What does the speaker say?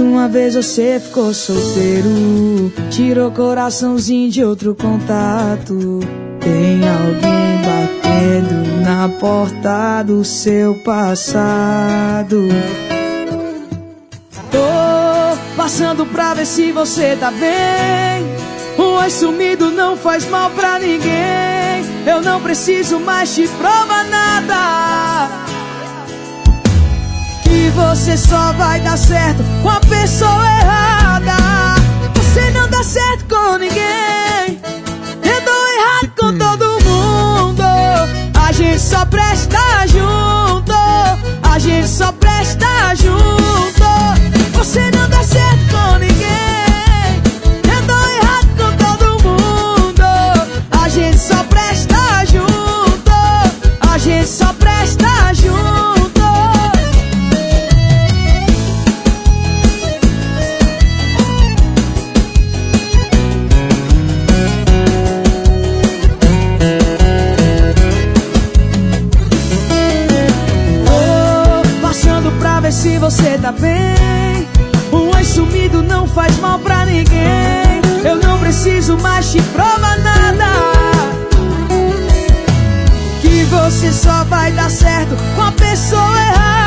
uma vez você ficou solteiro, tirou coraçãozinho de outro contato. Tem alguém batendo na porta do seu passado. Tô passando pra ver se você tá bem. Um oi sumido não faz mal pra ninguém. Eu não preciso mais te provar nada, que você só vai dar certo com a pessoa errada. Você não dá certo com ninguém, eu dou errado com todo mundo. A gente só presta junto, a gente só presta junto. Você não dá certo com ninguém, eu dou errado com todo mundo. A gente só presta junto, a gente só presta junto. Se você tá bem, um oi sumido não faz mal pra ninguém. Eu não preciso mais te provar nada, que você só vai dar certo com a pessoa errada.